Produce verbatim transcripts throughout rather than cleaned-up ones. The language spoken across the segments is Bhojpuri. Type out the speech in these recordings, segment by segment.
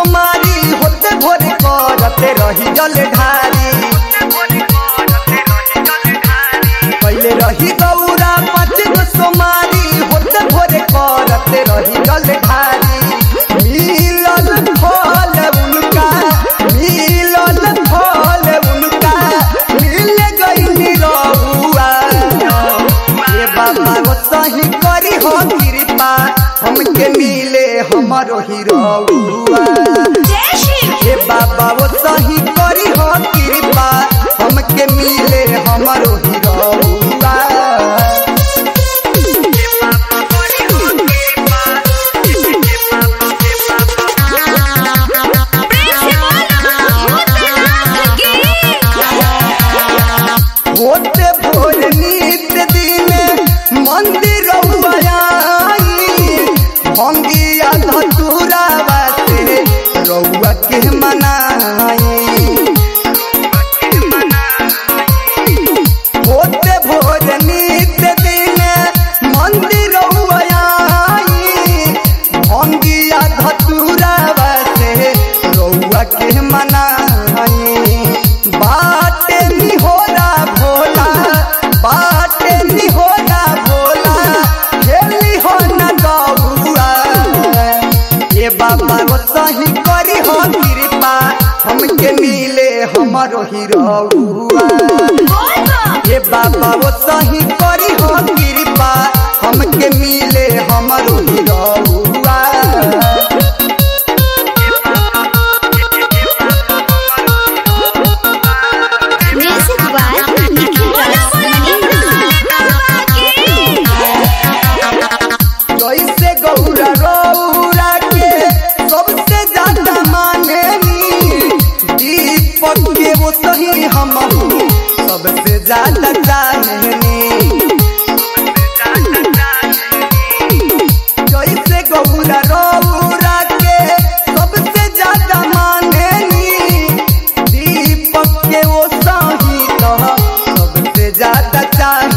सोमारी होते भोरे करते रही जल ढारी पहले रही गौरा पाँच गो सोमारी होते भोरे करते रही जल ढारी मिलल फल उनका मिलल फल उनका मिल गई रहुआ ये बाबा वो सही करी हो कृपा हमके मिले हमारो हीरोआ ये बाबा वो सही करी हो कृपा हमके मिले हमारो हीरोआ होते भोर नित्य दिन मंदिर भंगिया धतूरा बाते रउआ के मनाई होते भोर नित्य दिन मंदिर भंगिया धतूरा बाते रउआ के मनाई बाटे निहोरा भोला बाटे निहोरा भोला खेली हो न गौआ ये बाबा वो सही करी हो कृपा हमके मिले हमारो हीरोआ ये बाबा वो सही करी हो कृपा हमके मिले हमारो हीरोआ जैसे गौरा रौरा के सबसे ज्यादा माने दीपक के वो सही हम सबसे ज्यादा जाने जैसे गौरा रौरा के सबसे ज्यादा माने दीपक के वो सही कह सबसे ज्यादा जाने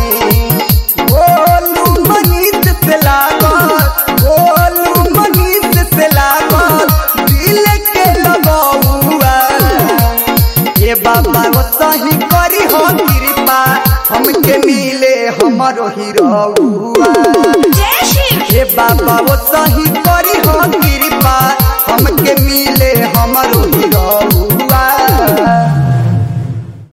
बाबा वो सही करी हो कृपा हमके मिले हमारो हीरोआ ये बाबा वो सही